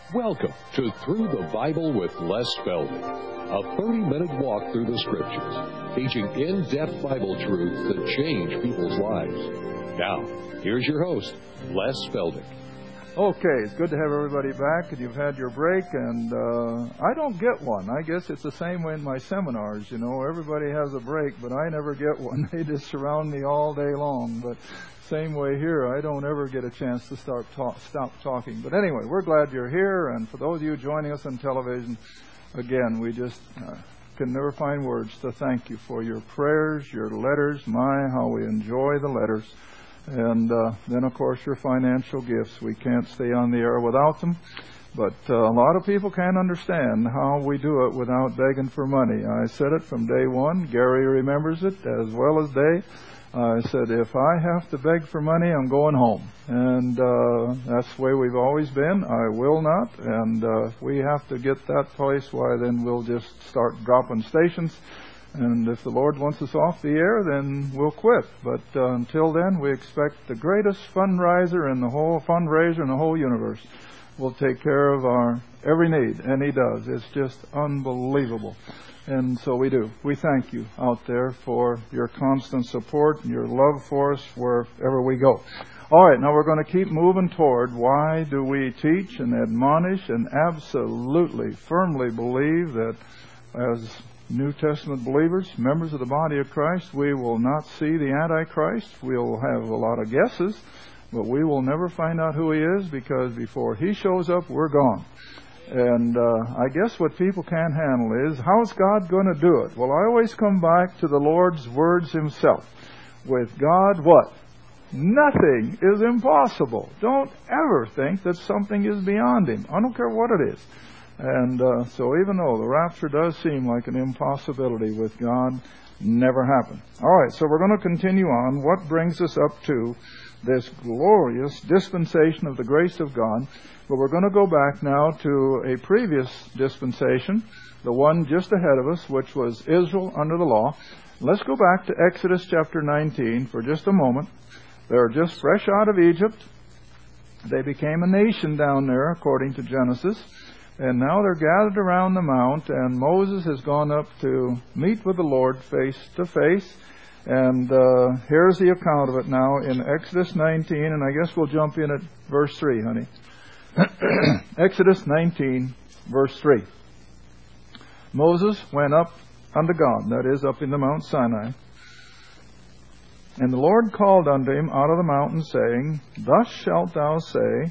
Welcome to Through the Bible with Les Feldick, a 30-minute walk through the Scriptures, teaching in-depth Bible truths that change people's lives. Now, here's your host, Les Feldick. Okay, it's good to have everybody back, and you've had your break, and I don't get one. I guess it's the same way in my seminars, you know. Everybody has a break, but I never get one. They just surround me all day long, but same way here. I don't ever get a chance to stop talking. But anyway, we're glad you're here, and for those of you joining us on television, again, we just can never find words to thank you for your prayers, your letters. My, how we enjoy the letters. And then, of course, your financial gifts. We can't stay on the air without them. But a lot of people can't understand how we do it without begging for money. I said it from day one. Gary remembers it as well as Dave. I said, if I have to beg for money, I'm going home. And that's the way we've always been. I will not. And if we have to get that place, why, then we'll just start dropping stations. And if the Lord wants us off the air, then we'll quit. But until then, we expect the greatest fundraiser in the whole universe will take care of our every need. And He does. It's just unbelievable. And so we do. We thank you out there for your constant support and your love for us wherever we go. All right, now we're going to keep moving toward why do we teach and admonish and absolutely, firmly believe that as New Testament believers, members of the body of Christ, we will not see the Antichrist. We'll have a lot of guesses, but we will never find out who he is, because before he shows up, we're gone. And I guess what people can't handle is, how's God going to do it? Well, I always come back to the Lord's words himself. With God, what? Nothing is impossible. Don't ever think that something is beyond him. I don't care what it is. And so even though the rapture does seem like an impossibility with God, never happened. All right, so we're going to continue on. What brings us up to this glorious dispensation of the grace of God? But we're going to go back now to a previous dispensation, the one just ahead of us, which was Israel under the law. Let's go back to Exodus chapter 19 for just a moment. They're just fresh out of Egypt. They became a nation down there, according to Genesis. And now they're gathered around the mount, and Moses has gone up to meet with the Lord face to face. And here's the account of it now in Exodus 19, and I guess we'll jump in at verse 3, honey. Exodus 19, verse 3. Moses went up unto God, that is, up in the Mount Sinai. And the Lord called unto him out of the mountain, saying, Thus shalt thou say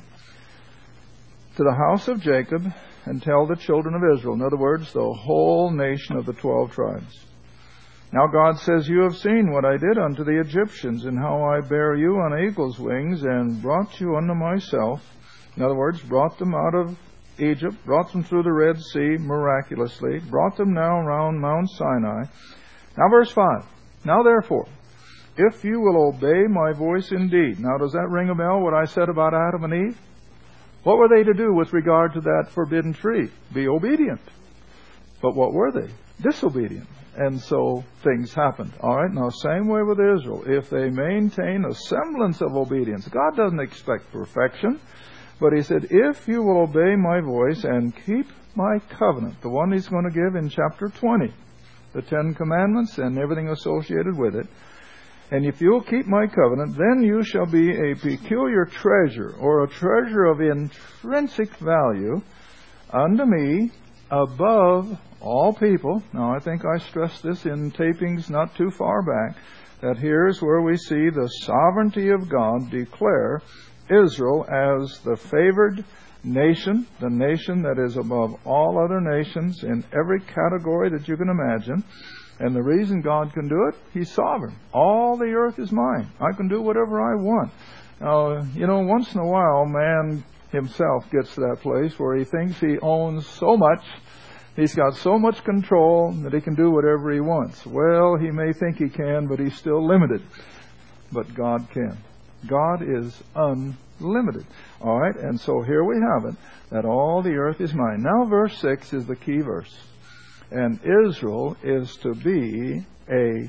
to the house of Jacob, and tell the children of Israel. In other words, the whole nation of the 12 tribes. Now God says, You have seen what I did unto the Egyptians, and how I bare you on eagle's wings, and brought you unto myself. In other words, brought them out of Egypt, brought them through the Red Sea miraculously, brought them now around Mount Sinai. Now verse 5. Now therefore, if you will obey my voice indeed. Now does that ring a bell, what I said about Adam and Eve? What were they to do with regard to that forbidden tree? Be obedient. But what were they? Disobedient. And so things happened. All right, now same way with Israel. If they maintain a semblance of obedience, God doesn't expect perfection, but He said, if you will obey my voice and keep my covenant, the one He's going to give in chapter 20, the 10 Commandments and everything associated with it, and if you'll keep my covenant, then you shall be a peculiar treasure, or a treasure of intrinsic value unto me above all people. Now, I think I stressed this in tapings not too far back, that here's where we see the sovereignty of God declare Israel as the favored nation, the nation that is above all other nations in every category that you can imagine. And the reason God can do it, He's sovereign. All the earth is mine. I can do whatever I want. Now, you know, once in a while, man himself gets to that place where he thinks he owns so much, he's got so much control that he can do whatever he wants. Well, he may think he can, but he's still limited. But God can. God is unlimited. All right, and so here we have it, that all the earth is mine. Now verse 6 is the key verse. And Israel is to be a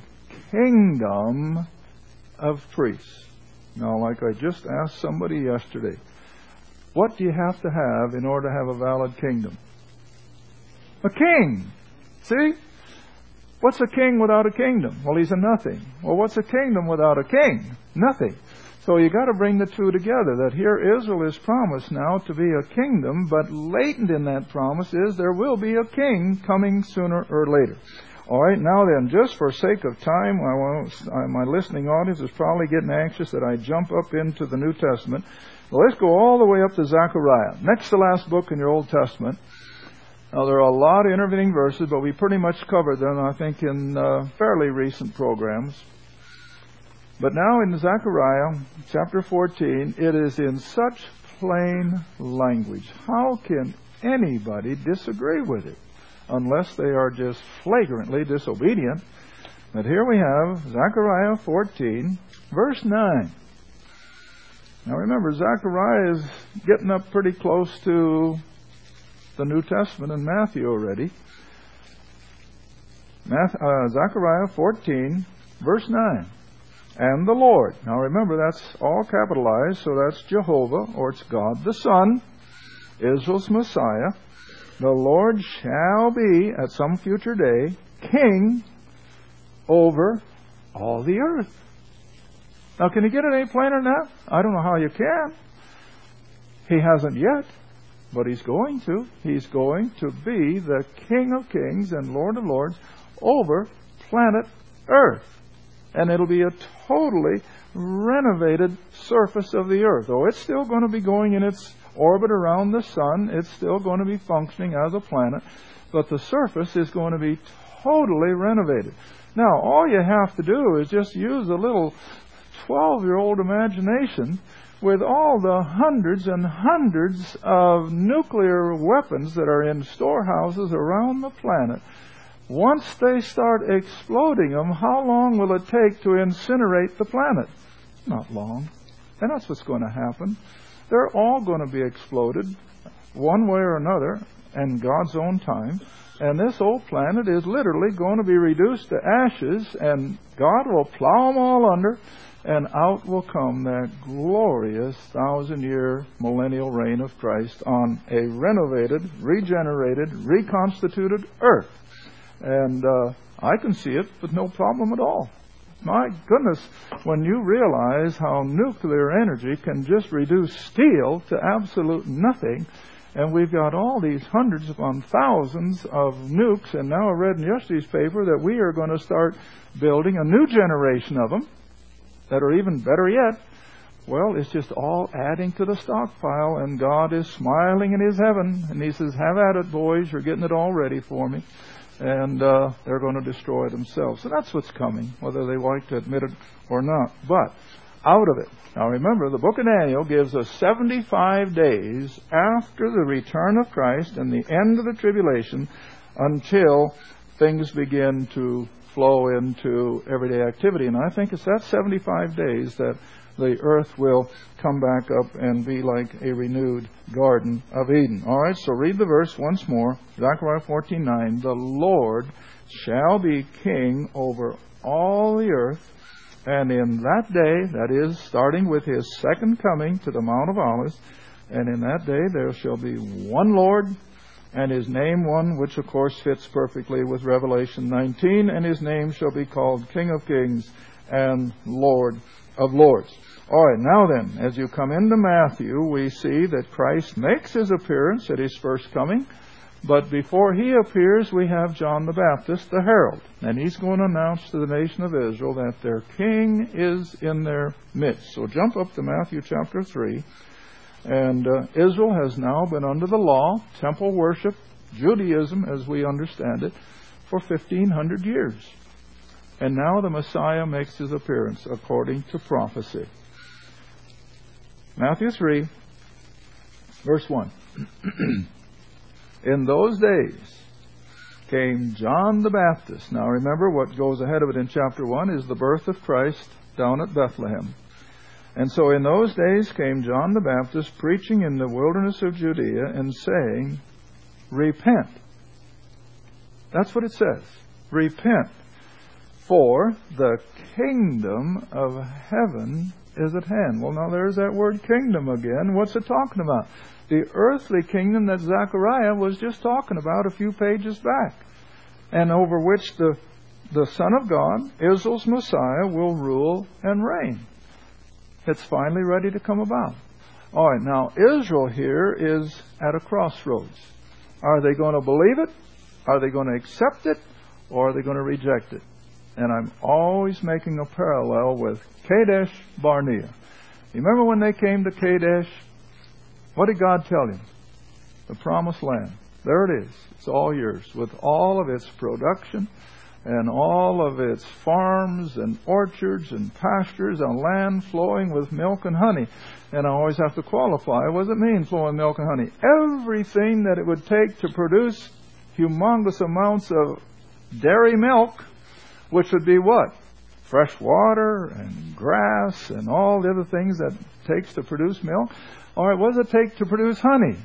kingdom of priests. Now, like I just asked somebody yesterday, What do you have to have in order to have a valid kingdom? A king. See? What's a king without a kingdom? Well, he's a nothing. Well, what's a kingdom without a king? Nothing. So you got to bring the two together, that here Israel is promised now to be a kingdom, but latent in that promise is there will be a king coming sooner or later. All right, now then, just for sake of time, my listening audience is probably getting anxious that I jump up into the New Testament. Well, let's go all the way up to Zechariah, next to last book in your Old Testament. Now, there are a lot of intervening verses, but we pretty much covered them, I think, in fairly recent programs. But now in Zechariah chapter 14, it is in such plain language. How can anybody disagree with it unless they are just flagrantly disobedient? But here we have Zechariah 14, verse 9. Now remember, Zechariah is getting up pretty close to the New Testament in Matthew already. Zechariah 14, verse 9. And the Lord. Now remember, that's all capitalized, so that's Jehovah, or it's God the Son, Israel's Messiah. The Lord shall be, at some future day, king over all the earth. Now, can you get it any plainer than that? I don't know how you can. He hasn't yet, but He's going to. He's going to be the King of Kings and Lord of Lords over planet Earth. And it'll be a totally renovated surface of the earth. Oh, it's still going to be going in its orbit around the sun. It's still going to be functioning as a planet. But the surface is going to be totally renovated. Now, all you have to do is just use a little 12-year-old imagination with all the hundreds and hundreds of nuclear weapons that are in storehouses around the planet. Once they start exploding them, how long will it take to incinerate the planet? Not long. And that's what's going to happen. They're all going to be exploded one way or another in God's own time. And this old planet is literally going to be reduced to ashes, and God will plow them all under, and out will come that glorious 1,000-year millennial reign of Christ on a renovated, regenerated, reconstituted earth. And I can see it with no problem at all. My goodness, when you realize how nuclear energy can just reduce steel to absolute nothing, and we've got all these hundreds upon thousands of nukes, and now I read in yesterday's paper that we are going to start building a new generation of them that are even better yet. Well, it's just all adding to the stockpile, and God is smiling in His heaven, and He says, have at it, boys, you're getting it all ready for me. And they're going to destroy themselves. So that's what's coming, whether they like to admit it or not. But out of it. Now remember, the book of Daniel gives us 75 days after the return of Christ and the end of the tribulation until things begin to flow into everyday activity. And I think it's that 75 days that the earth will come back up and be like a renewed Garden of Eden. All right, so read the verse once more. Zechariah 14:9. The Lord shall be king over all the earth, and in that day, that is, starting with His second coming to the Mount of Olives, and in that day there shall be one Lord, and His name one, which of course fits perfectly with Revelation 19, and His name shall be called King of Kings and Lord of Lords. All right, now then, as you come into Matthew, we see that Christ makes His appearance at His first coming. But before He appears, we have John the Baptist, the herald. And he's going to announce to the nation of Israel that their king is in their midst. So jump up to Matthew chapter 3. And Israel has now been under the law, temple worship, Judaism as we understand it, for 1,500 years. And now the Messiah makes His appearance according to prophecy. Matthew 3, verse 1. In those days came John the Baptist. Now remember, what goes ahead of it in chapter 1 is the birth of Christ down at Bethlehem. And so in those days came John the Baptist, preaching in the wilderness of Judea and saying, repent. That's what it says. Repent. For the kingdom of heaven is at hand. Well, now there's that word kingdom again. What's it talking about? The earthly kingdom that Zechariah was just talking about a few pages back, and over which the Son of God, Israel's Messiah, will rule and reign. It's finally ready to come about. All right, now Israel here is at a crossroads. Are they going to believe it? Are they going to accept it? Or are they going to reject it? And I'm always making a parallel with Kadesh Barnea. You remember when they came to Kadesh? What did God tell him? The promised land. There it is. It's all yours, with all of its production and all of its farms and orchards and pastures and land flowing with milk and honey. And I always have to qualify, what does it mean, flowing milk and honey? Everything that it would take to produce humongous amounts of dairy milk, which would be what? Fresh water and grass and all the other things that it takes to produce milk. All right, what does it take to produce honey?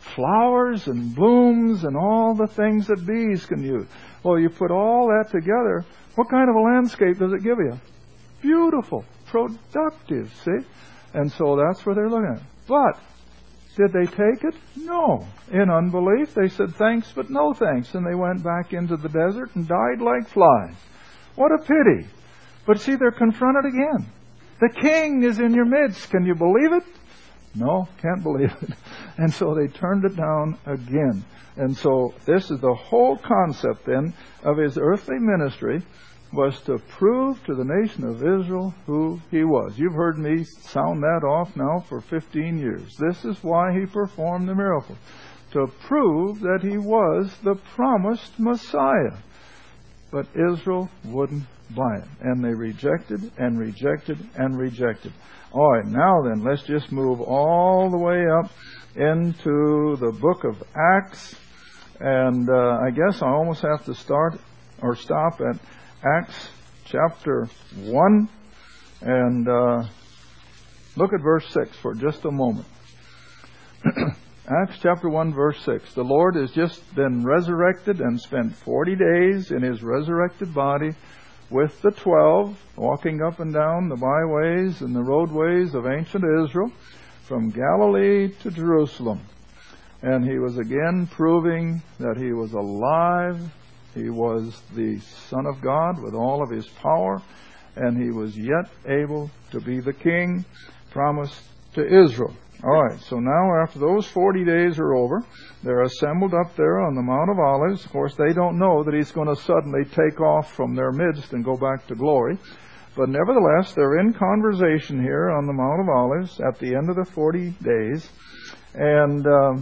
Flowers and blooms and all the things that bees can use. Well, you put all that together, what kind of a landscape does it give you? Beautiful, productive, see? And so that's what they're looking at. But did they take it? No. In unbelief, they said thanks but no thanks, and they went back into the desert and died like flies. What a pity. But see, they're confronted again. The king is in your midst. Can you believe it? No, can't believe it. And so they turned it down again. And so this is the whole concept then of his earthly ministry, was to prove to the nation of Israel who he was. You've heard me sound that off now for 15 years. This is why he performed the miracle, to prove that he was the promised Messiah. But Israel wouldn't buy it, and they rejected and rejected and rejected. All right, now then, let's just move all the way up into the book of Acts. And I guess I almost have to start or stop at Acts chapter 1 and look at verse 6 for just a moment. Acts chapter 1 verse 6. The Lord has just been resurrected and spent 40 days in his resurrected body with the 12, walking up and down the byways and the roadways of ancient Israel from Galilee to Jerusalem. And he was again proving that he was alive. He was the Son of God with all of his power, and he was yet able to be the king promised to Israel. All right, so now after those 40 days are over, they're assembled up there on the Mount of Olives. Of course, they don't know that he's going to suddenly take off from their midst and go back to glory. But nevertheless, they're in conversation here on the Mount of Olives at the end of the 40 days. And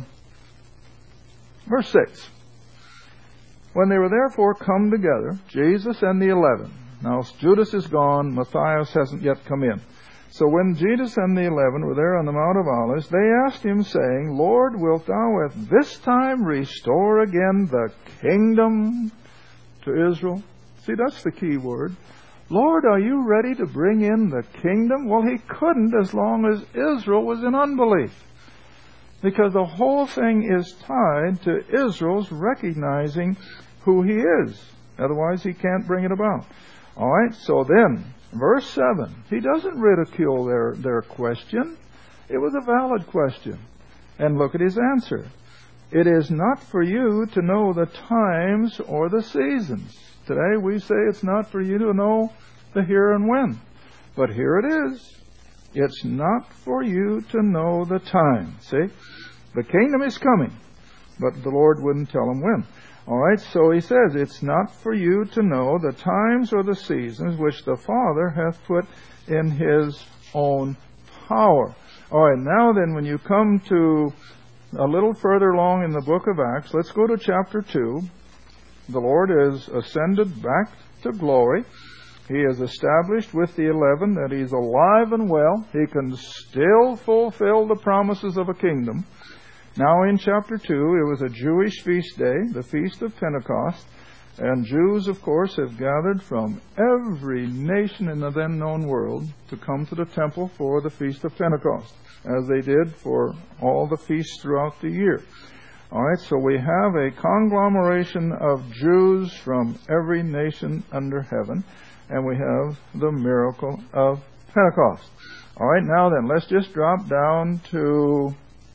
verse 6. When they were therefore come together, Jesus and the 11. Now Judas is gone, Matthias hasn't yet come in. So when Jesus and the 11 were there on the Mount of Olives, they asked him, saying, Lord, wilt thou at this time restore again the kingdom to Israel? See, that's the key word. Lord, are you ready to bring in the kingdom? Well, he couldn't as long as Israel was in unbelief, because the whole thing is tied to Israel's recognizing who he is. Otherwise, he can't bring it about. All right, so then, verse 7, he doesn't ridicule their question. It was a valid question. And look at his answer. It is not for you to know the times or the seasons. Today we say it's not for you to know the here and when. But here it is. It's not for you to know the time. See? The kingdom is coming, but the Lord wouldn't tell him when. All right, so he says, it's not for you to know the times or the seasons which the Father hath put in his own power. All right, now then, when you come to a little further along in the book of Acts, let's go to chapter 2. The Lord is ascended back to glory. He has established with the 11 that he's alive and well. He can still fulfill the promises of a kingdom. Now in chapter 2, it was a Jewish feast day, the Feast of Pentecost. And Jews, of course, have gathered from every nation in the then known world to come to the temple for the Feast of Pentecost, as they did for all the feasts throughout the year. All right, so we have a conglomeration of Jews from every nation under heaven, and we have the miracle of Pentecost. All right, now then, let's just drop down to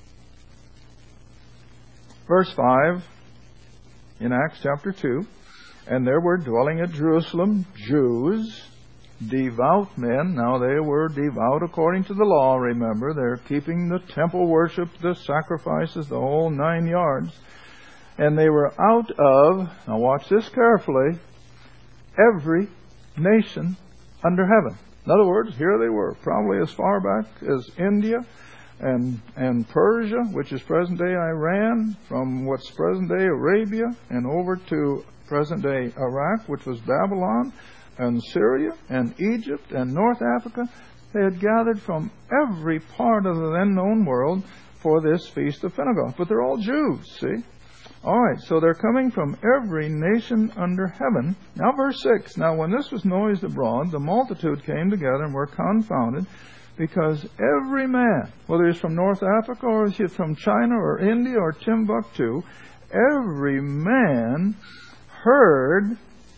verse 5 in Acts chapter 2. And there were dwelling at Jerusalem Jews, devout men. Now they were devout according to the law, remember. They're keeping the temple worship, the sacrifices, the whole 9 yards. And they were out of, now watch this carefully, every nation under heaven. In other words, here they were, probably as far back as India and Persia, which is present-day Iran, from what's present-day Arabia, and over to present-day Iraq, which was Babylon, and Syria, and Egypt, and North Africa. They had gathered from every part of the then known world for this Feast of Pentecost. But they're all Jews, see? All right, so they're coming from every nation under heaven. Now verse 6, now when this was noised abroad, the multitude came together and were confounded, because every man, whether he's from North Africa or he's from China or India or Timbuktu, every man heard,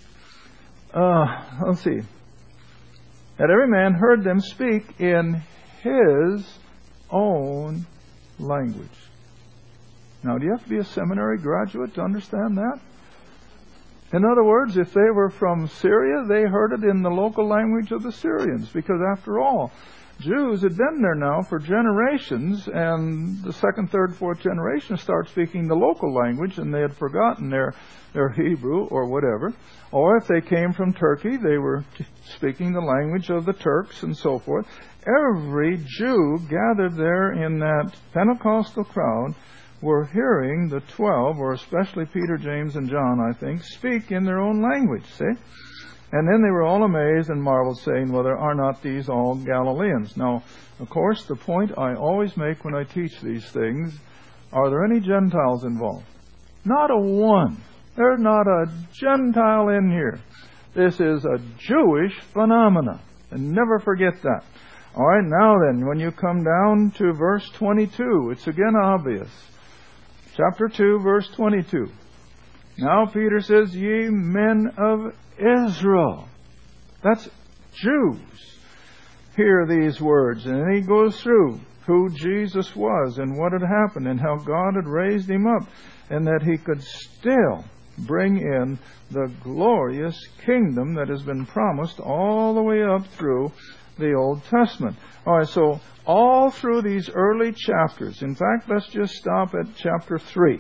that every man heard them speak in his own language. Now, do you have to be a seminary graduate to understand that? In other words, if they were from Syria, they heard it in the local language of the Syrians, because after all, Jews had been there now for generations, and the second, third, fourth generation start speaking the local language, and they had forgotten their Hebrew or whatever. Or if they came from Turkey, they were speaking the language of the Turks and so forth. Every Jew gathered there in that Pentecostal crowd were hearing the 12, or especially Peter, James, and John, I think, speak in their own language, see? And then they were all amazed and marveled, saying, well, are not these all Galileans? Now, of course, the point I always make when I teach these things, are there any Gentiles involved? Not a one. There's not a Gentile in here. This is a Jewish phenomenon. And never forget that. All right, now then, when you come down to verse 22, it's again obvious. Chapter 2, verse 22. Now Peter says, ye men of Israel. That's Jews. Hear these words. And then he goes through who Jesus was and what had happened and how God had raised him up and that he could still bring in the glorious kingdom that has been promised all the way up through the Old Testament. All right, so all through these early chapters, in fact, let's just stop at chapter 3.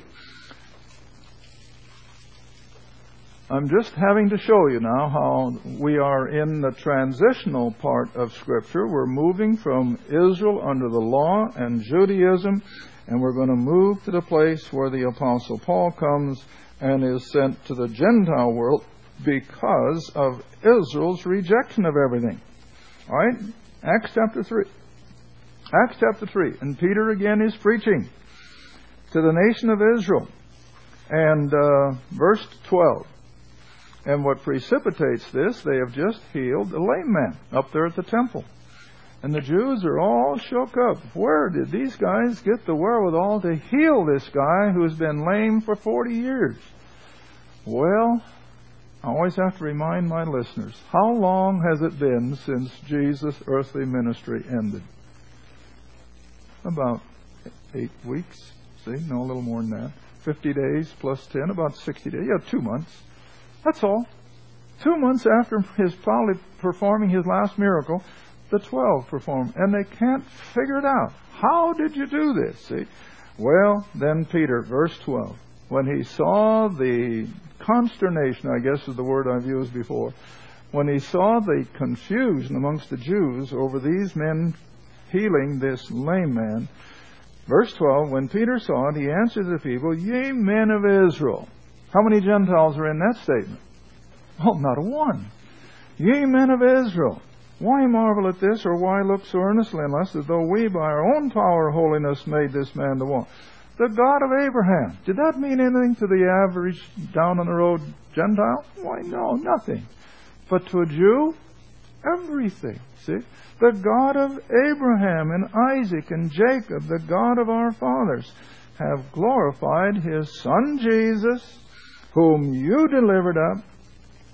I'm just having to show you now how we are in the transitional part of Scripture. We're moving from Israel under the law and Judaism, and we're going to move to the place where the Apostle Paul comes and is sent to the Gentile world because of Israel's rejection of everything. All right? Acts chapter 3. Acts chapter 3. And Peter again is preaching to the nation of Israel. And verse 12. And what precipitates this, they have just healed a lame man up there at the temple. And the Jews are all shook up. Where did these guys get the wherewithal to heal this guy who's been lame for 40 years? Well, I always have to remind my listeners, how long has it been since Jesus' earthly ministry ended? About 8 weeks. See, no, a little more than that. 50 days plus 10, about 60 days. Yeah, 2 months. That's all. 2 months after his probably performing his last miracle, the 12 performed. And they can't figure it out. How did you do this? See? Well, then Peter, verse 12. When he saw the consternation, I guess is the word I've used before, when he saw the confusion amongst the Jews over these men healing this lame man, verse 12, when Peter saw it, he answered the people, ye men of Israel. How many Gentiles are in that statement? Oh, not a one. Ye men of Israel, why marvel at this, or why look so earnestly on us, as though we by our own power or holiness made this man to walk? The God of Abraham. Did that mean anything to the average down-on-the-road Gentile? Why, no, nothing. But to a Jew, everything. See? The God of Abraham and Isaac and Jacob, the God of our fathers, have glorified His Son Jesus, whom you delivered up,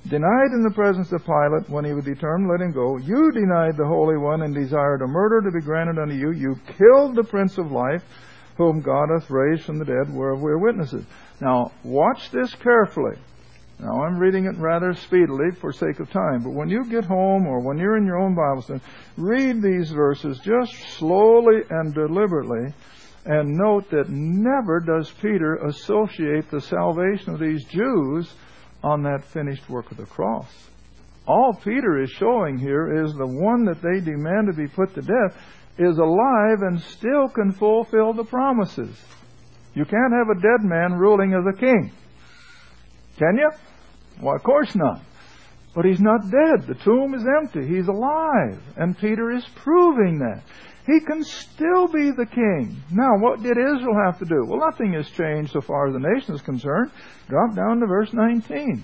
denied in the presence of Pilate when he was determined to let him go. You denied the Holy One and desired a murder to be granted unto you. You killed the Prince of Life, whom God hath raised from the dead, whereof we are witnesses. Now, watch this carefully. Now, I'm reading it rather speedily for sake of time, but when you get home or when you're in your own Bible study, read these verses just slowly and deliberately, and note that never does Peter associate the salvation of these Jews on that finished work of the cross. All Peter is showing here is the one that they demand to be put to death is alive and still can fulfill the promises. You can't have a dead man ruling as a king. Can you? Well, of course not. But he's not dead. The tomb is empty. He's alive. And Peter is proving that. He can still be the king. Now, what did Israel have to do? Well, nothing has changed so far as the nation is concerned. Drop down to verse 19.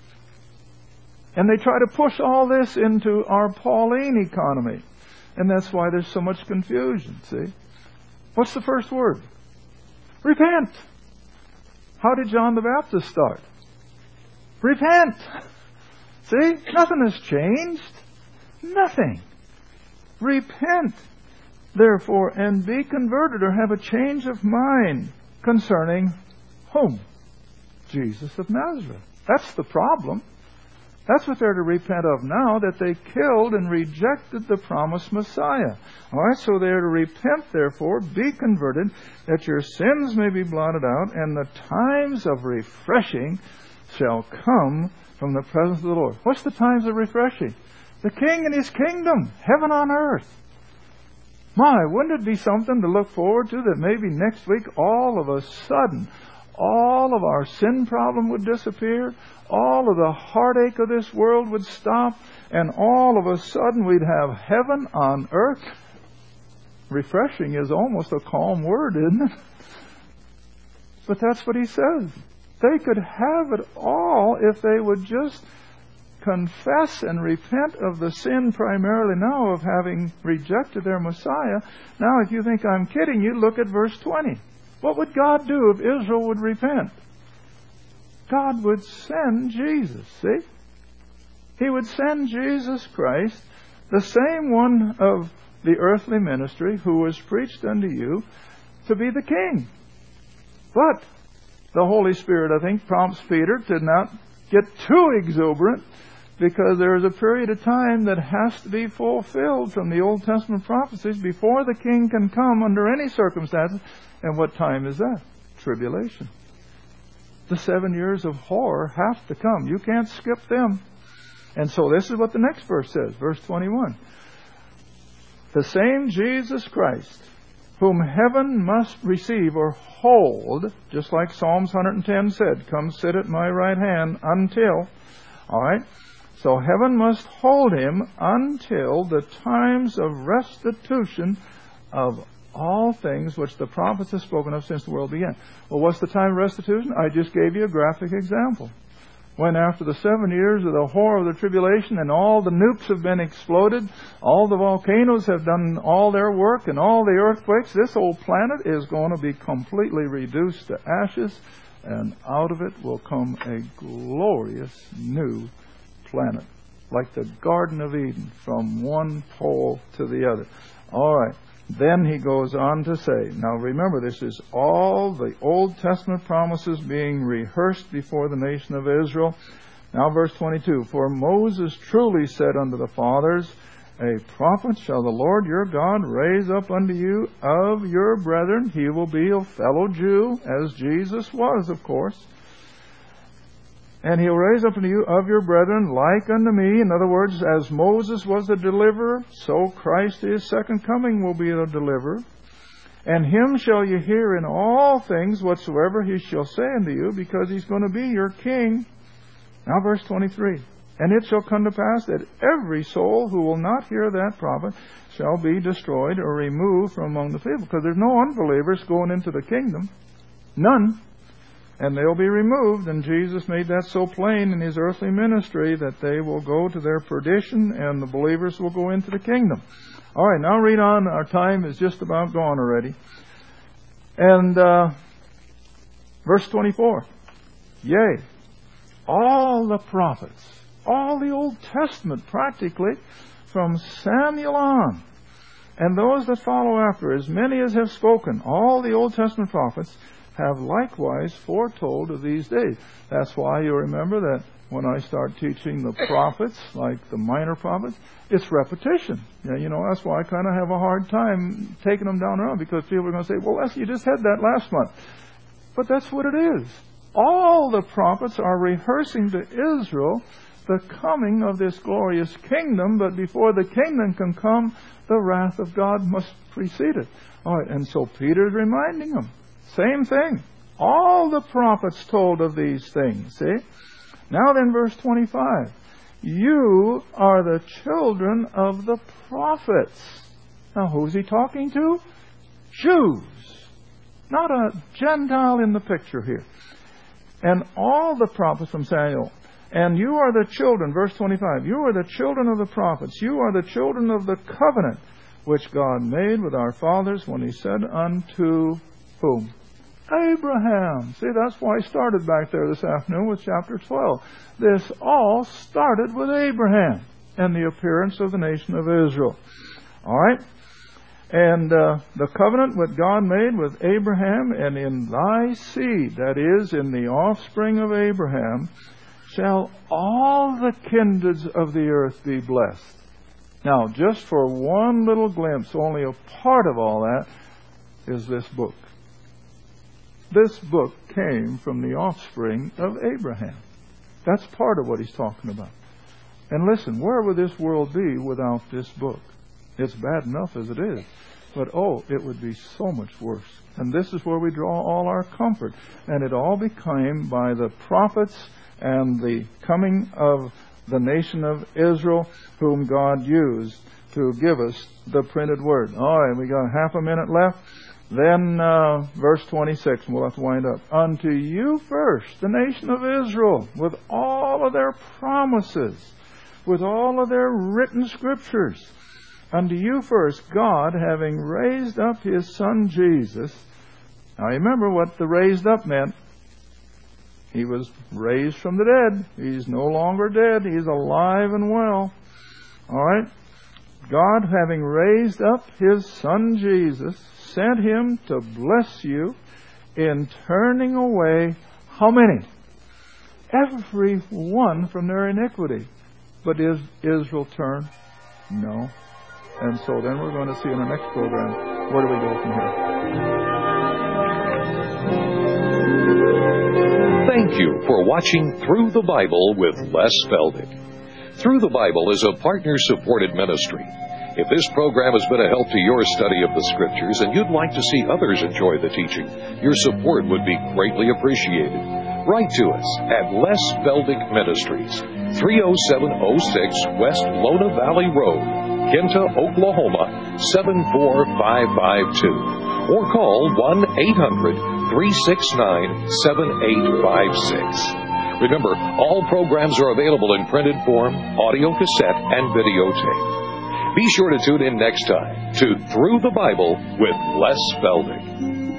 And they try to push all this into our Pauline economy. And that's why there's so much confusion, see? What's the first word? Repent. How did John the Baptist start? Repent. See? Nothing has changed. Nothing. Repent, therefore, and be converted, or have a change of mind concerning whom? Jesus of Nazareth. That's the problem. That's what they're to repent of now, that they killed and rejected the promised Messiah. All right, so they're to repent, therefore, be converted, that your sins may be blotted out, and the times of refreshing shall come from the presence of the Lord. What's the times of refreshing? The King and His kingdom, heaven on earth. My, wouldn't it be something to look forward to, that maybe next week all of a sudden all of our sin problem would disappear, all of the heartache of this world would stop, and all of a sudden we'd have heaven on earth. Refreshing is almost a calm word, isn't it? But that's what he says. They could have it all if they would just confess and repent of the sin primarily now of having rejected their Messiah. Now, if you think I'm kidding you, look at verse 20. What would God do if Israel would repent? God would send Jesus, see? He would send Jesus Christ, the same one of the earthly ministry who was preached unto you, to be the king. But the Holy Spirit, I think, prompts Peter to not get too exuberant, because there is a period of time that has to be fulfilled from the Old Testament prophecies before the king can come under any circumstances. And what time is that? Tribulation. The 7 years of horror have to come. You can't skip them. And so this is what the next verse says, verse 21. The same Jesus Christ, whom heaven must receive or hold, just like Psalms 110 said, come sit at my right hand until, all right? So heaven must hold him until the times of restitution of all things which the prophets have spoken of since the world began. Well, what's the time of restitution? I just gave you a graphic example. When after the 7 years of the horror of the tribulation and all the nukes have been exploded, all the volcanoes have done all their work and all the earthquakes, this old planet is going to be completely reduced to ashes, and out of it will come a glorious new planet, like the Garden of Eden, from one pole to the other. All right. Then he goes on to say, now remember, this is all the Old Testament promises being rehearsed before the nation of Israel. Now verse 22, for Moses truly said unto the fathers, a prophet shall the Lord your God raise up unto you of your brethren. He will be a fellow Jew, as Jesus was, of course. And he'll raise up unto you of your brethren like unto me. In other words, as Moses was the deliverer, so Christ, his second coming, will be the deliverer. And him shall you hear in all things whatsoever he shall say unto you, because he's going to be your king. Now verse 23. And it shall come to pass that every soul who will not hear that prophet shall be destroyed or removed from among the people. Because there's no unbelievers going into the kingdom. None. And they'll be removed, and Jesus made that so plain in his earthly ministry that they will go to their perdition and the believers will go into the kingdom. All right, now read on. Our time is just about gone already. And verse 24. Yea, all the prophets all the Old Testament, practically, from Samuel on. And those that follow after, as many as have spoken, all the Old Testament prophets have likewise foretold of these days. That's why you remember that when I start teaching the prophets, like the minor prophets, it's repetition. That's why I kind of have a hard time taking them down around, because people are going to say, well, you just had that last month. But that's what it is. All the prophets are rehearsing to Israel the coming of this glorious kingdom, but before the kingdom can come, the wrath of God must precede it. All right, and so Peter's reminding them. Same thing. All the prophets told of these things. See? Now then, verse 25. You are the children of the prophets. Now, who's he talking to? Jews. Not a Gentile in the picture here. And all the prophets from Samuel. And you are the children, verse 25, you are the children of the prophets. You are the children of the covenant, which God made with our fathers when He said unto whom? Abraham. See, that's why I started back there this afternoon with chapter 12. This all started with Abraham and the appearance of the nation of Israel. All right? And the covenant that God made with Abraham, and in thy seed, that is, in the offspring of Abraham, shall all the kindreds of the earth be blessed. Now, just for one little glimpse, only a part of all that is this book. This book came from the offspring of Abraham. That's part of what he's talking about. And listen, where would this world be without this book? It's bad enough as it is. But it would be so much worse. And this is where we draw all our comfort. And it all became by the prophets and the coming of the nation of Israel, whom God used to give us the printed word. All right, we got half a minute left. Then verse 26, and we'll have to wind up. Unto you first, the nation of Israel, with all of their promises, with all of their written scriptures. Unto you first, God, having raised up His Son Jesus. Now remember what the raised up meant. He was raised from the dead. He's no longer dead. He's alive and well. All right? God, having raised up His Son Jesus, sent Him to bless you in turning away how many? Every one from their iniquity. But is Israel turned? No. And so then we're going to see in the next program, where do we go from here? Thank you for watching Through the Bible with Les Feldick. Through the Bible is a partner-supported ministry. If this program has been a help to your study of the Scriptures and you'd like to see others enjoy the teaching, your support would be greatly appreciated. Write to us at Les Feldick Ministries, 30706 West Lona Valley Road, Kinta, Oklahoma, 74552. Or call 1-800-369-7856. Remember, all programs are available in printed form, audio cassette, and videotape. Be sure to tune in next time to Through the Bible with Les Feldick.